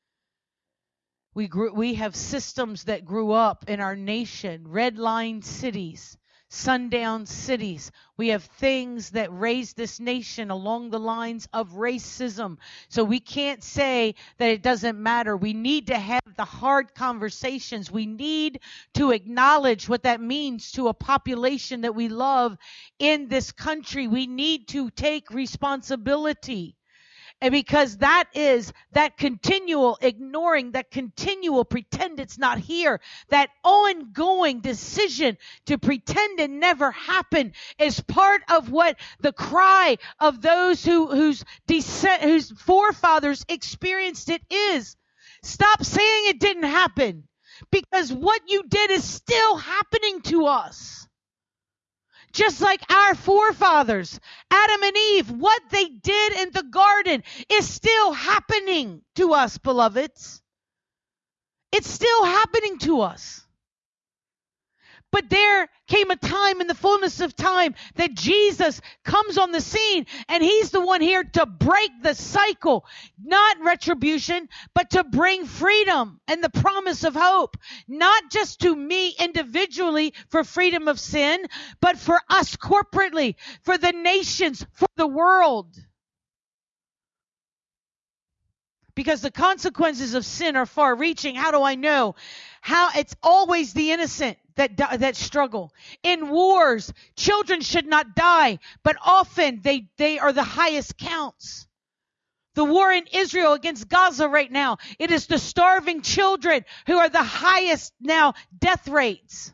We grew, we have systems that grew up in our nation, red line cities, sundown cities. We have things that raised this nation along the lines of racism. So we can't say that it doesn't matter. We need to have the hard conversations. We need to acknowledge what that means to a population that we love in this country. We need to take responsibility. And because that is that continual ignoring, that continual pretend it's not here, that ongoing decision to pretend it never happened is part of what the cry of those who whose descent, whose forefathers experienced it is. Stop saying it didn't happen, because what you did is still happening to us. Just like our forefathers, Adam and Eve, what they did in the garden is still happening to us, beloveds. It's still happening to us. But there came a time in the fullness of time that Jesus comes on the scene, and he's the one here to break the cycle, not retribution, but to bring freedom and the promise of hope, not just to me individually for freedom of sin, but for us corporately, for the nations, for the world. Because the consequences of sin are far-reaching. How do I know? How it's always the innocent that that struggle. In wars, children should not die, but often they, they are the highest counts. The war in Israel against Gaza right now, it is the starving children who are the highest now death rates.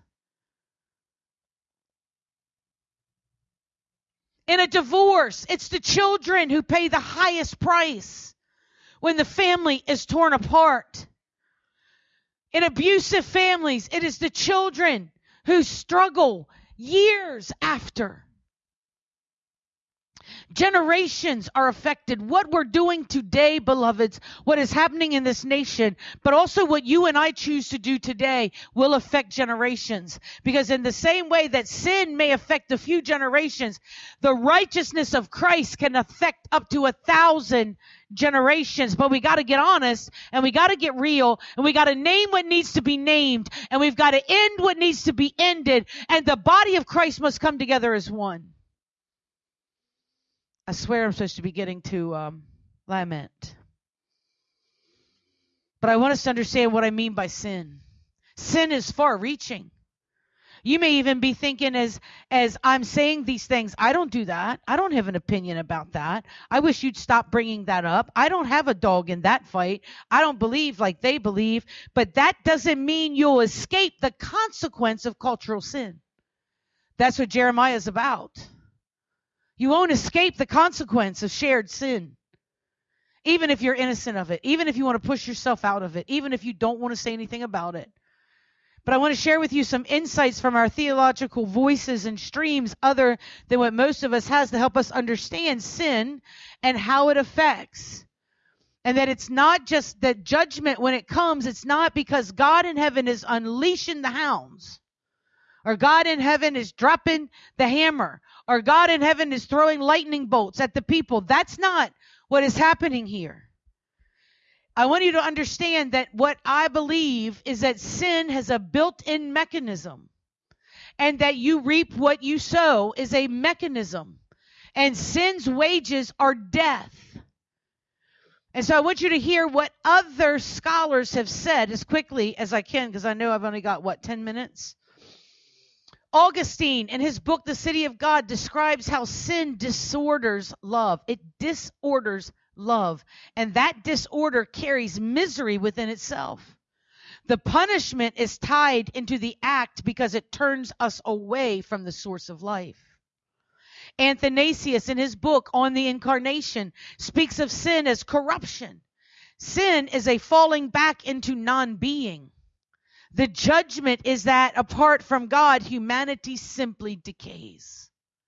In a divorce, it's the children who pay the highest price when the family is torn apart. In abusive families, it is the children who struggle years after. Generations are affected. What we're doing today, beloveds, what is happening in this nation, but also what you and I choose to do today will affect generations. Because in the same way that sin may affect a few generations, the righteousness of Christ can affect up to a thousand generations. But we got to get honest, and we got to get real, and we got to name what needs to be named, and we've got to end what needs to be ended, and the body of Christ must come together as one. I swear I'm supposed to be getting to um, lament. But I want us to understand what I mean by sin. Sin is far-reaching. You may even be thinking as, as I'm saying these things, I don't do that. I don't have an opinion about that. I wish you'd stop bringing that up. I don't have a dog in that fight. I don't believe like they believe. But that doesn't mean you'll escape the consequence of cultural sin. That's what Jeremiah is about. You won't escape the consequence of shared sin, even if you're innocent of it, even if you want to push yourself out of it, even if you don't want to say anything about it. But I want to share with you some insights from our theological voices and streams other than what most of us has to help us understand sin and how it affects. And that it's not just that judgment when it comes, it's not because God in heaven is unleashing the hounds, or God in heaven is dropping the hammer, or God in heaven is throwing lightning bolts at the people. That's not what is happening here. I want you to understand that what I believe is that sin has a built-in mechanism, and that you reap what you sow is a mechanism, and sin's wages are death. And so I want you to hear what other scholars have said as quickly as I can, because I know I've only got, what, ten minutes? Augustine, in his book, The City of God, describes how sin disorders love. It disorders love. And that disorder carries misery within itself. The punishment is tied into the act because it turns us away from the source of life. Athanasius, in his book On the Incarnation, speaks of sin as corruption. Sin is a falling back into non-being. The judgment is that apart from God, humanity simply decays.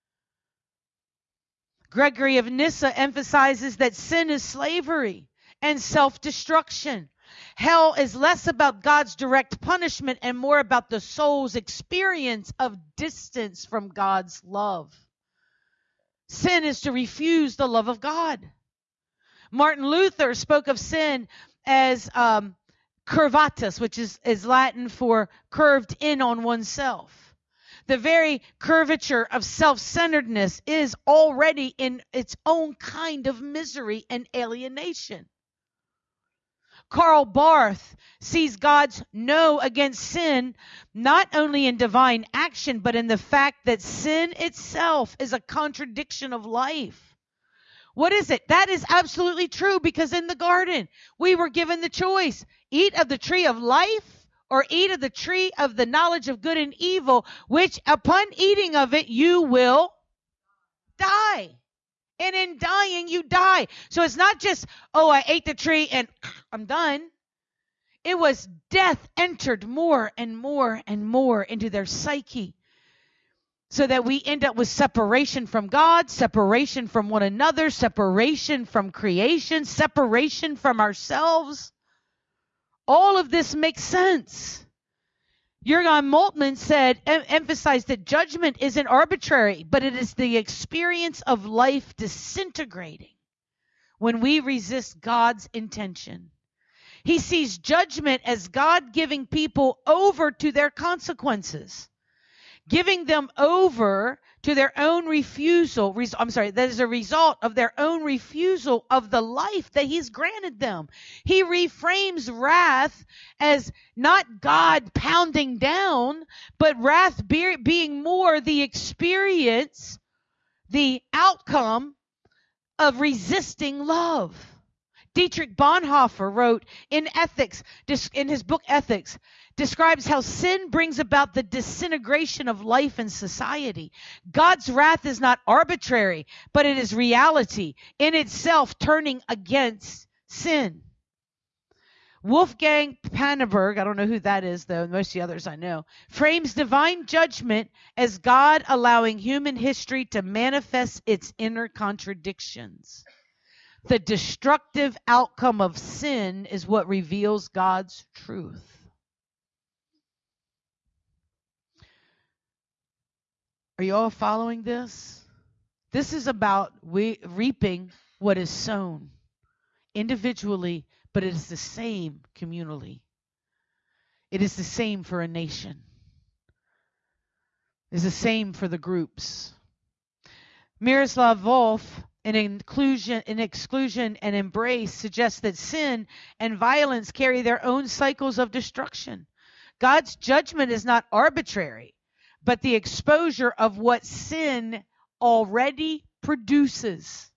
Gregory of Nyssa emphasizes that sin is slavery and self-destruction. Hell is less about God's direct punishment and more about the soul's experience of distance from God's love. Sin is to refuse the love of God. Martin Luther spoke of sin as um, curvatus, which is, is Latin for curved in on oneself. The very curvature of self-centeredness is already in its own kind of misery and alienation. Karl Barth sees God's no against sin not only in divine action, but in the fact that sin itself is a contradiction of life. What is it? That is absolutely true, because in the garden, we were given the choice. Eat of the tree of life or eat of the tree of the knowledge of good and evil, which upon eating of it, you will die. And in dying, you die. So it's not just, oh, I ate the tree and I'm done. It was death entered more and more and more into their psyche, so that we end up with separation from God, separation from one another, separation from creation, separation from ourselves. All of this makes sense. Jurgen Moltmann said, em- emphasized that judgment isn't arbitrary, but it is the experience of life disintegrating when we resist God's intention. He sees judgment as God giving people over to their consequences, giving them over to their own refusal. Res- I'm sorry, that is a result of their own refusal of the life that he's granted them. He reframes wrath as not God pounding down, but wrath be- being more the experience, the outcome of resisting love. Dietrich Bonhoeffer wrote in Ethics, in his book Ethics, describes how sin brings about the disintegration of life and society. God's wrath is not arbitrary, but it is reality in itself turning against sin. Wolfgang Panneberg, I don't know who that is though, most of the others I know, frames divine judgment as God allowing human history to manifest its inner contradictions. The destructive outcome of sin is what reveals God's truth. Are you all following this? This is about we reaping what is sown individually, but it is the same communally. It is the same for a nation. It is the same for the groups. Miroslav Volf, in inclusion, in exclusion and embrace, suggests that sin and violence carry their own cycles of destruction. God's judgment is not arbitrary, but the exposure of what sin already produces.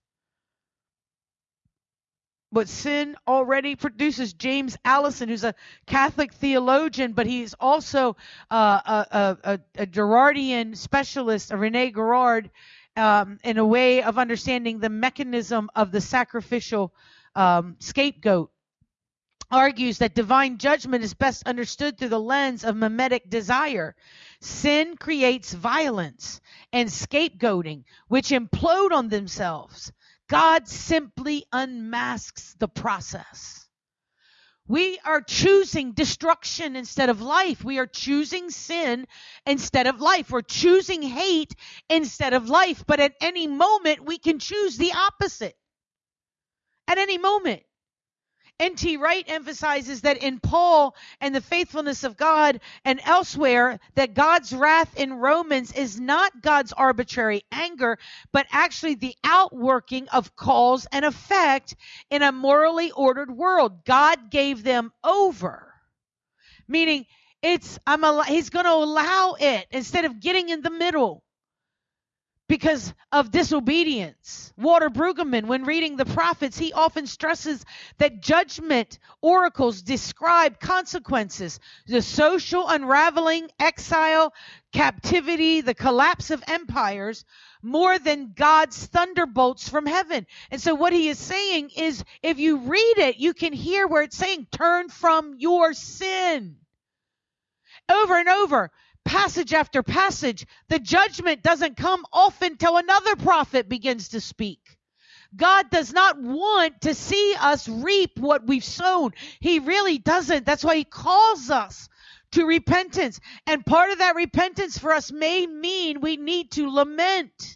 What sin already produces. James Allison, who's a Catholic theologian, but he's also uh, a, a, a Girardian specialist, a Rene Girard, um, in a way of understanding the mechanism of the sacrificial um, scapegoat, argues that divine judgment is best understood through the lens of mimetic desire. Sin creates violence and scapegoating, which implode on themselves. God simply unmasks the process. We are choosing destruction instead of life. We are choosing sin instead of life. We're choosing hate instead of life. But at any moment, we can choose the opposite. At any moment. N T Wright emphasizes that in Paul and the faithfulness of God and elsewhere, that God's wrath in Romans is not God's arbitrary anger, but actually the outworking of cause and effect in a morally ordered world. God gave them over, meaning it's I'm a, he's going to allow it instead of getting in the middle because of disobedience. Walter Brueggemann, when reading the prophets, he often stresses that judgment oracles describe consequences, the social unraveling, exile, captivity, the collapse of empires, more than God's thunderbolts from heaven. And so what he is saying is, if you read it, you can hear where it's saying, turn from your sin. Over and over. Passage after passage, the judgment doesn't come often till another prophet begins to speak. God does not want to see us reap what we've sown. He really doesn't. That's why he calls us to repentance. And part of that repentance for us may mean we need to lament.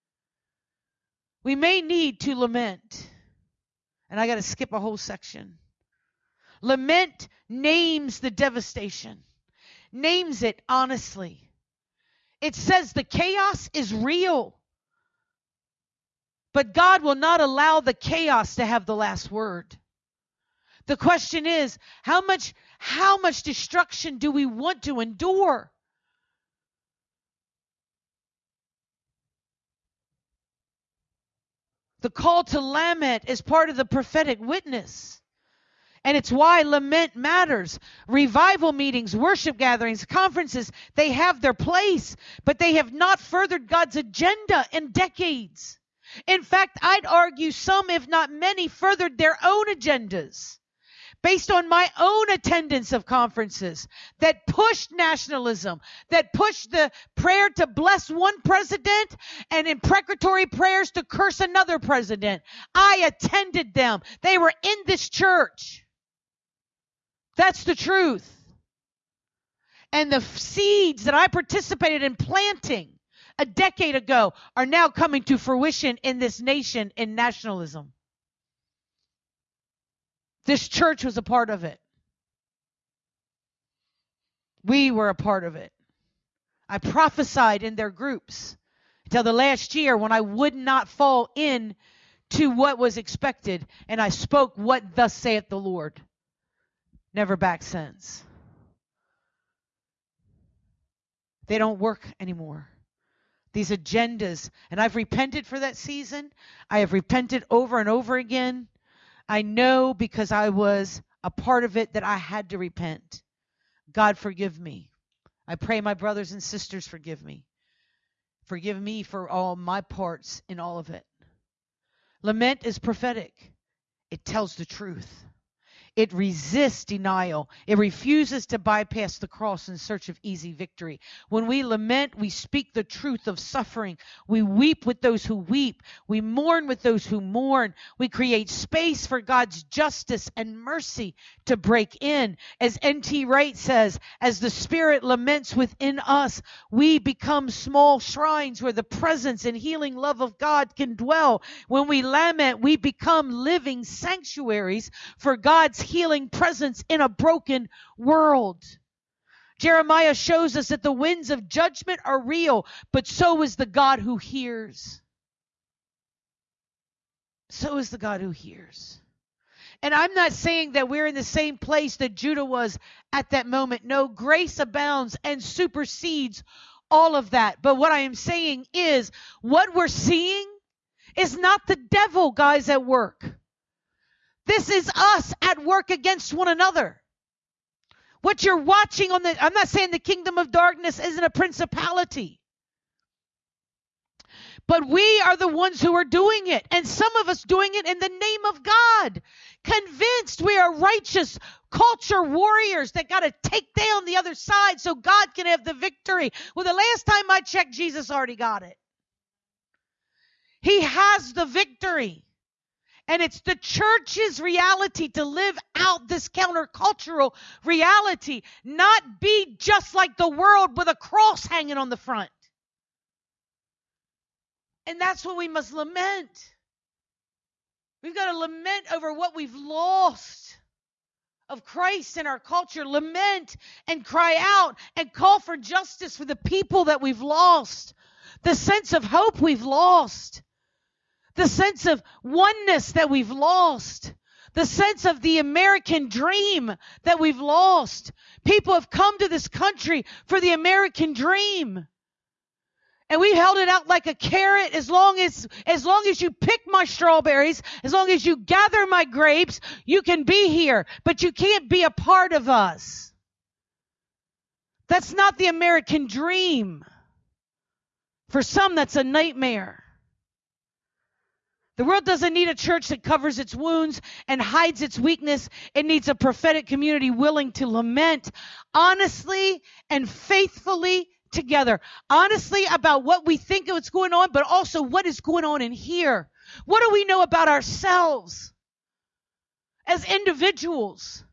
We may need to lament. And I got to skip a whole section. Lament names the devastation. Names it honestly. It says the chaos is real. But God will not allow the chaos to have the last word. The question is, how much, how much destruction do we want to endure? The call to lament is part of the prophetic witness. And it's why lament matters. Revival meetings, worship gatherings, conferences, they have their place, but they have not furthered God's agenda in decades. In fact, I'd argue some, if not many, furthered their own agendas based on my own attendance of conferences that pushed nationalism, that pushed the prayer to bless one president and imprecatory prayers to curse another president. I attended them. They were in this church. That's the truth. And the f- seeds that I participated in planting a decade ago are now coming to fruition in this nation in nationalism. This church was a part of it. We were a part of it. I prophesied in their groups until the last year when I would not fall in to what was expected, and I spoke what thus saith the Lord. Never back since. They don't work anymore. These agendas, and I've repented for that season. I have repented over and over again. I know because I was a part of it that I had to repent. God, forgive me. I pray my brothers and sisters forgive me. Forgive me for all my parts in all of it. Lament is prophetic. It tells the truth. It resists denial. It refuses to bypass the cross in search of easy victory. When we lament, we speak the truth of suffering. We weep with those who weep. We mourn with those who mourn. We create space for God's justice and mercy to break in. As N T Wright says, as the Spirit laments within us, we become small shrines where the presence and healing love of God can dwell. When we lament, we become living sanctuaries for God's healing presence in a broken world. Jeremiah shows us that the winds of judgment are real, but so is the God who hears. So is the God who hears. And I'm not saying that we're in the same place that Judah was at that moment. No, grace abounds and supersedes all of that. But what I am saying is what we're seeing is not the devil, guys, at work. This is us at work against one another. What you're watching on the, I'm not saying the kingdom of darkness isn't a principality. But we are the ones who are doing it. And some of us doing it in the name of God. Convinced we are righteous culture warriors that got to take down the other side so God can have the victory. Well, the last time I checked, Jesus already got it. He has the victory. And it's the church's reality to live out this countercultural reality, not be just like the world with a cross hanging on the front. And that's what we must lament. We've got to lament over what we've lost of Christ in our culture. Lament and cry out and call for justice for the people that we've lost. The sense of hope we've lost. The sense of oneness that we've lost. The sense of the American dream that we've lost. People have come to this country for the American dream. And we held it out like a carrot as long as, as long as you pick my strawberries, as long as you gather my grapes, you can be here. But you can't be a part of us. That's not the American dream. For some, that's a nightmare. The world doesn't need a church that covers its wounds and hides its weakness. It needs a prophetic community willing to lament honestly and faithfully together. Honestly about what we think of what's going on, but also what is going on in here. What do we know about ourselves as individuals?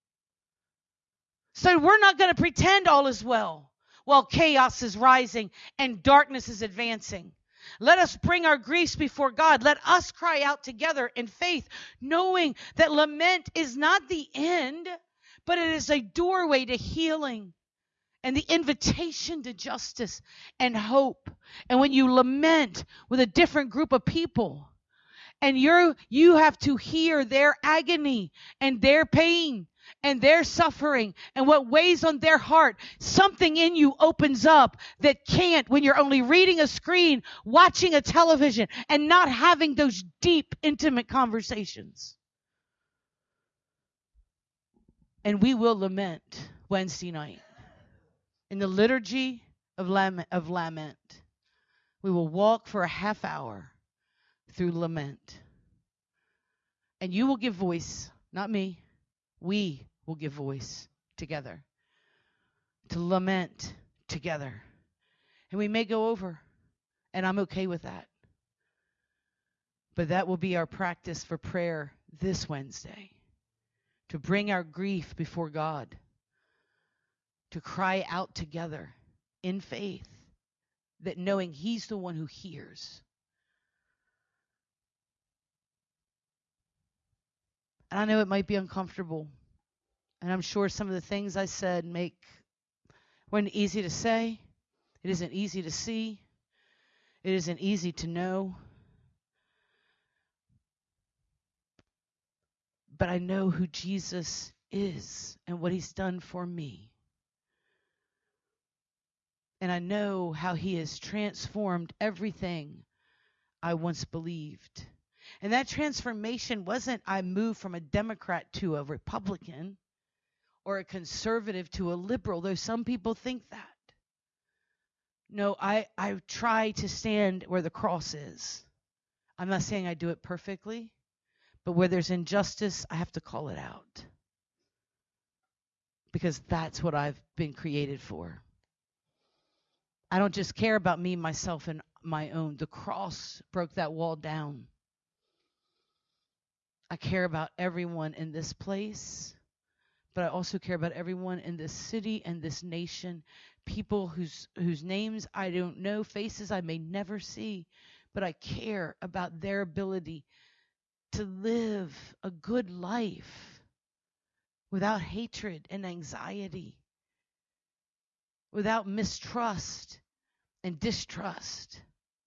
So we're not going to pretend all is well while chaos is rising and darkness is advancing. Let us bring our griefs before God. Let us cry out together in faith, knowing that lament is not the end, but it is a doorway to healing and the invitation to justice and hope. And when you lament with a different group of people, and you're, you have to hear their agony and their pain and their suffering and what weighs on their heart, something in you opens up that can't when you're only reading a screen, watching a television, and not having those deep, intimate conversations. And we will lament Wednesday night. In the liturgy of lament, of lament, we will walk for a half hour through lament. And you will give voice, not me. We will give voice together to lament together. And we may go over, and I'm okay with that. But that will be our practice for prayer this Wednesday, to bring our grief before God. to cry out together in faith, that knowing He's the one who hears. And I know it might be uncomfortable. And I'm sure some of the things I said make weren't easy to say. It isn't easy to see. It isn't easy to know. But I know who Jesus is and what He's done for me. And I know how He has transformed everything I once believed. And that transformation wasn't I moved from a Democrat to a Republican or a conservative to a liberal, though some people think that. No, I, I try to stand where the cross is. I'm not saying I do it perfectly, but where there's injustice, I have to call it out. Because that's what I've been created for. I don't just care about me, myself, and my own. The cross broke that wall down. I care about everyone in this place, but I also care about everyone in this city and this nation, people whose whose names I don't know, faces I may never see, but I care about their ability to live a good life without hatred and anxiety, without mistrust and distrust.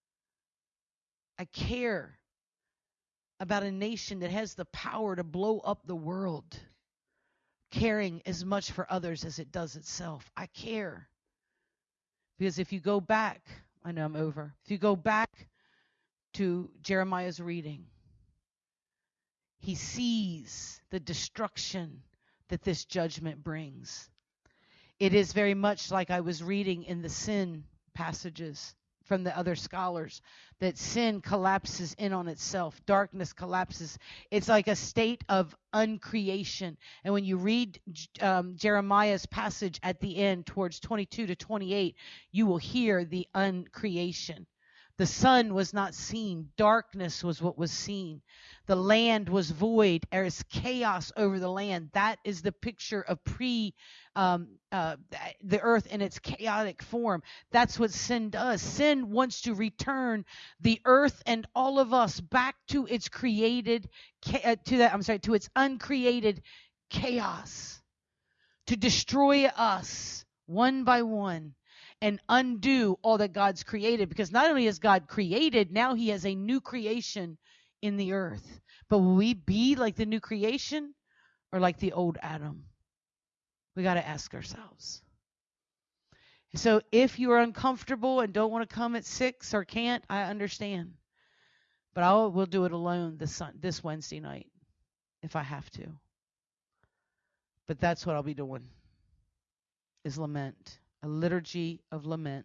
I care about a nation that has the power to blow up the world, caring as much for others as it does itself. I care. Because if you go back, I know I'm over. If you go back to Jeremiah's reading, he sees the destruction that this judgment brings. It is very much like I was reading in the sin passages from the other scholars, that sin collapses in on itself. Darkness collapses. It's like a state of uncreation. And when you read um, Jeremiah's passage at the end towards twenty-two to twenty-eight, you will hear the uncreation. The sun was not seen. Darkness was what was seen. The land was void. There is chaos over the land. That is the picture of pre um, uh, the earth in its chaotic form. That's what sin does. Sin wants to return the earth and all of us back to its created, uh, to that. I'm sorry, to its uncreated chaos, to destroy us one by one and undo all that God's created. Because not only has God created, now He has a new creation in the earth. But will we be like the new creation or like the old Adam? We got to ask ourselves. So if you are uncomfortable and don't want to come at six or can't, I understand. But I will do it alone this sun, this Wednesday night if I have to. But that's what I'll be doing, is lament. A liturgy of lament.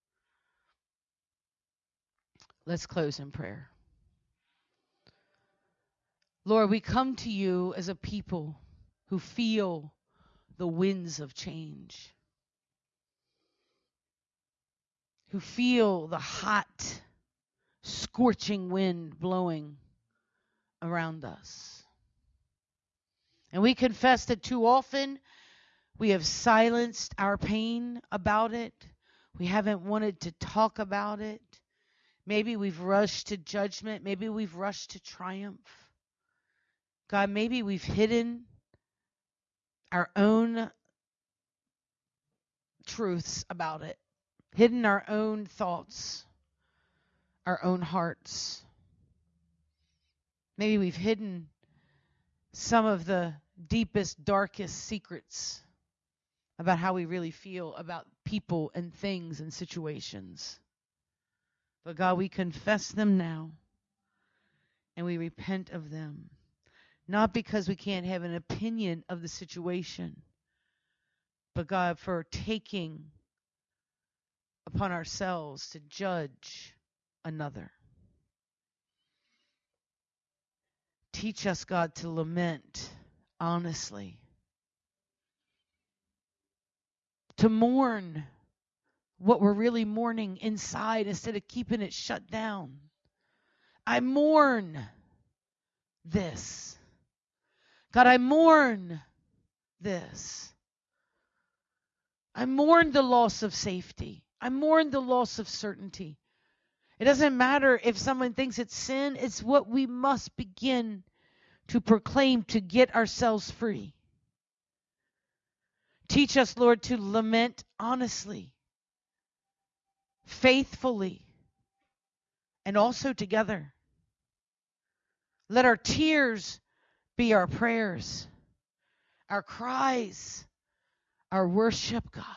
Let's close in prayer. Lord, we come to you as a people who feel the winds of change, who feel the hot, scorching wind blowing around us. And we confess that too often we have silenced our pain about it. We haven't wanted to talk about it. Maybe we've rushed to judgment. Maybe we've rushed to triumph. God, maybe we've hidden our own truths about it, hidden our own thoughts, our own hearts. Maybe we've hidden some of the deepest, darkest secrets about how we really feel about people and things and situations. But God, we confess them now and we repent of them. Not because we can't have an opinion of the situation, but God, for taking upon ourselves to judge another. Teach us, God, to lament honestly, to mourn what we're really mourning inside instead of keeping it shut down. I mourn this. God, I mourn this. I mourn the loss of safety. I mourn the loss of certainty. It doesn't matter if someone thinks it's sin, it's what we must begin to proclaim to get ourselves free. Teach us, Lord, to lament honestly, faithfully, and also together. Let our tears be our prayers, our cries, our worship, God,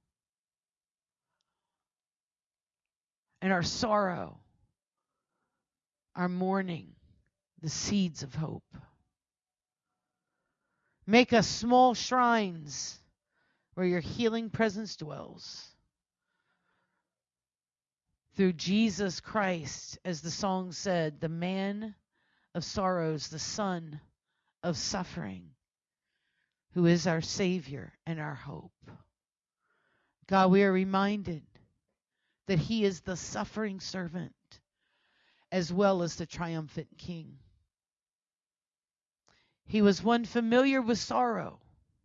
and our sorrow, our mourning, the seeds of hope. Make us small shrines where your healing presence dwells. Through Jesus Christ, as the song said, the man of sorrows, the son of suffering, who is our Savior and our hope. God, we are reminded that he is the suffering servant as well as the triumphant King. He was one familiar with sorrow,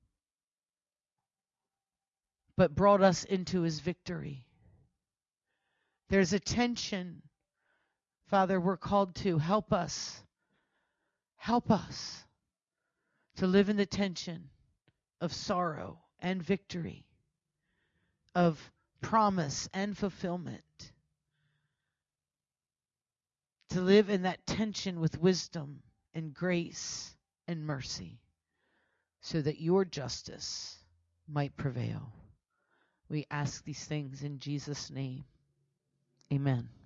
but brought us into his victory. There's a tension, Father, we're called to. Help us. Help us to live in the tension of sorrow and victory, of promise and fulfillment. To live in that tension with wisdom and grace and mercy, so that your justice might prevail. We ask these things in Jesus' name. Amen.